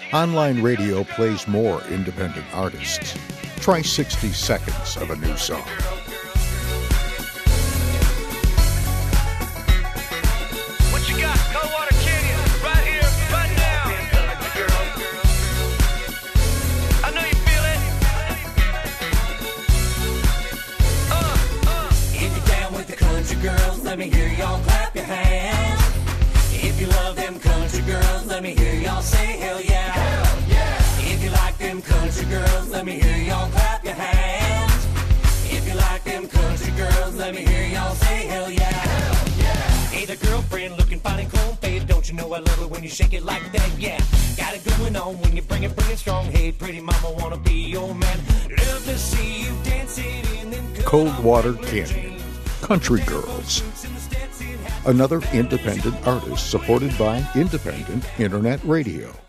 Online radio plays more independent artists. Try 60 seconds of a new song. What you got? Coldwater Canyon, right here, right now. I know you feel it. If you're down with the country girls, let me hear y'all clap your hands. If you love them country girls, let me hear y'all say hell yeah. Hell yeah. If you like them country girls, let me hear y'all clap your hands. If you like them country girls, let me hear y'all say hell yeah. Hell yeah. Hey, the girlfriend looking fine and cold, babe. Don't you know I love it when you shake it like that? Yeah, got it going on when you bring it strong. Hey, pretty mama, wanna be your man. Love to see you dancing in them Coldwater Canyon, Country Girls. Another independent artist supported by Independent Internet Radio.